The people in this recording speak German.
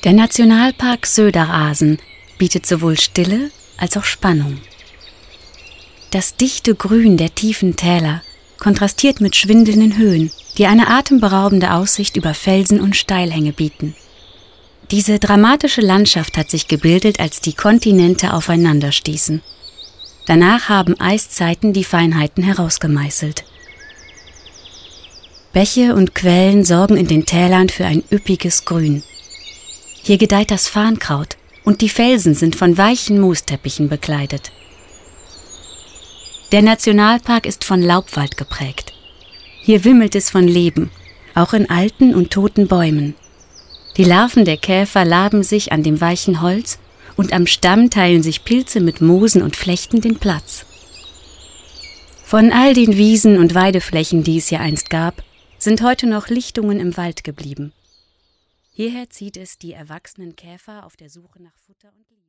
Der Nationalpark Söderasen bietet sowohl Stille als auch Spannung. Das dichte Grün der tiefen Täler kontrastiert mit schwindelnden Höhen, die eine atemberaubende Aussicht über Felsen und Steilhänge bieten. Diese dramatische Landschaft hat sich gebildet, als die Kontinente aufeinanderstießen. Danach haben Eiszeiten die Feinheiten herausgemeißelt. Bäche und Quellen sorgen in den Tälern für ein üppiges Grün. Hier gedeiht das Farnkraut und die Felsen sind von weichen Moosteppichen bekleidet. Der Nationalpark ist von Laubwald geprägt. Hier wimmelt es von Leben, auch in alten und toten Bäumen. Die Larven der Käfer laben sich an dem weichen Holz und am Stamm teilen sich Pilze mit Moosen und Flechten den Platz. Von all den Wiesen und Weideflächen, die es hier einst gab, sind heute noch Lichtungen im Wald geblieben. Hierher zieht es die erwachsenen Käfer auf der Suche nach Futter und Liebe.